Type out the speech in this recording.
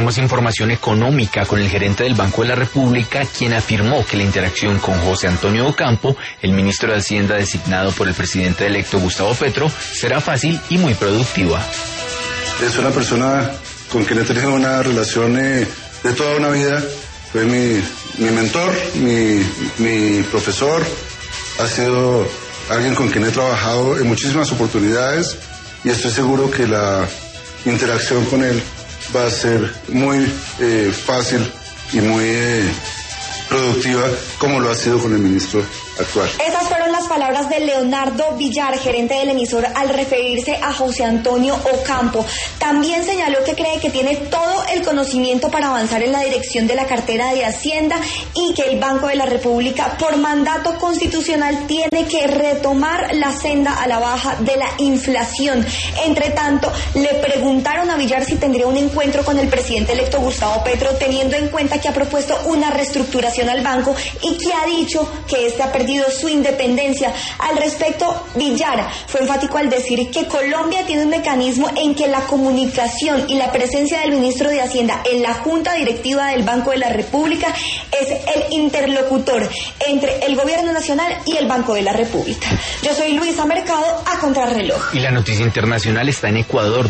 tenemos información económica con el gerente del Banco de la República, quien afirmó que la interacción con José Antonio Ocampo, el ministro de Hacienda designado por el presidente electo Gustavo Petro, será fácil y muy productiva. Es una persona con quien he tenido una relación de toda una vida. Fue mi mentor, mi profesor. Ha sido alguien con quien he trabajado en muchísimas oportunidades y estoy seguro que la interacción con él va a ser muy fácil y muy productiva, como lo ha sido con el ministro actual. Esas fueron las palabras de Leonardo Villar, gerente del emisor, al referirse a José Antonio Ocampo. También señaló que cree que tiene todo el conocimiento para avanzar en la dirección de la cartera de Hacienda y que el Banco de la República, por mandato constitucional, tiene que retomar la senda a la baja de la inflación. Entre tanto, le preguntaron a Villar si tendría un encuentro con el presidente electo Gustavo Petro, teniendo en cuenta que ha propuesto una reestructuración al banco y que ha dicho que este ha perdido su independencia. Al respecto, Villar fue enfático al decir que Colombia tiene un mecanismo en que la comunicación y la presencia del ministro de Hacienda en la Junta Directiva del Banco de la República es el interlocutor entre el Gobierno Nacional y el Banco de la República. Yo soy Luisa Mercado, a Contrarreloj. Y la noticia internacional está en Ecuador,